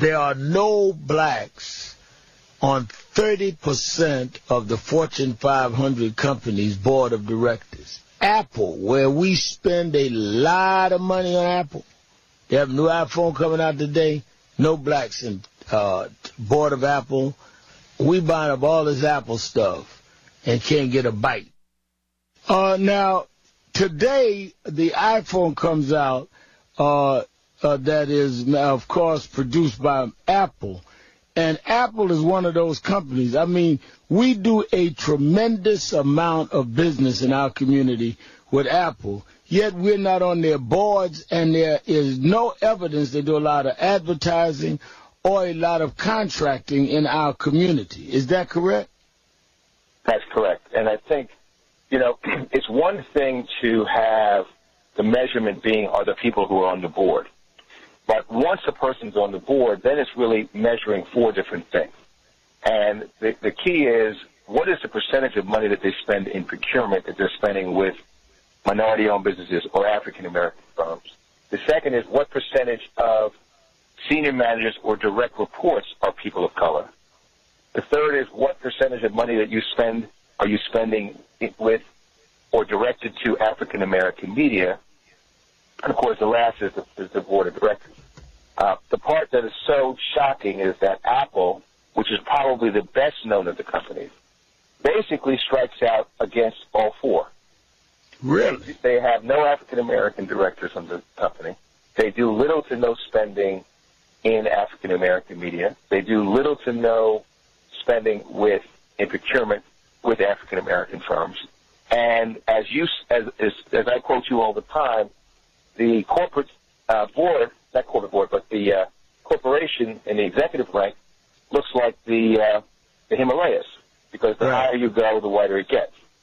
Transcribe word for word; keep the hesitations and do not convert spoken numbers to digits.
there are no blacks on thirty percent of the Fortune five hundred companies' board of directors. Apple, where we spend a lot of money on Apple, they have a new iPhone coming out today, no blacks in uh, board of Apple. We buying up all this Apple stuff and can't get a bite. Uh, now, today, the iPhone comes out uh, uh, that is, of course, produced by Apple. And Apple is one of those companies. I mean, we do a tremendous amount of business in our community with Apple, yet we're not on their boards, and there is no evidence they do a lot of advertising or a lot of contracting in our community. Is that correct? That's correct. And I think, you know, it's one thing to have the measurement being are the people who are on the board. But once a person's on the board, then it's really measuring four different things. And the, the key is, what is the percentage of money that they spend in procurement that they're spending with minority-owned businesses or African-American firms? The second is, what percentage of senior managers or direct reports are people of color? The third is, what percentage of money that you spend are you spending with or directed to African-American media? And, of course, the last is the, is the board of directors. Uh, the part that is so shocking is that Apple, which is probably the best known of the companies, basically strikes out against all four. Really? They have no African-American directors on the company. They do little to no spending in African-American media. They do little to no spending with in procurement with African-American firms. And as you, as, as, as I quote you all the time, the corporate uh, board, not corporate board, but the uh, corporation in the executive rank looks like the uh, the Himalayas, because the right. higher you go, the wider it gets.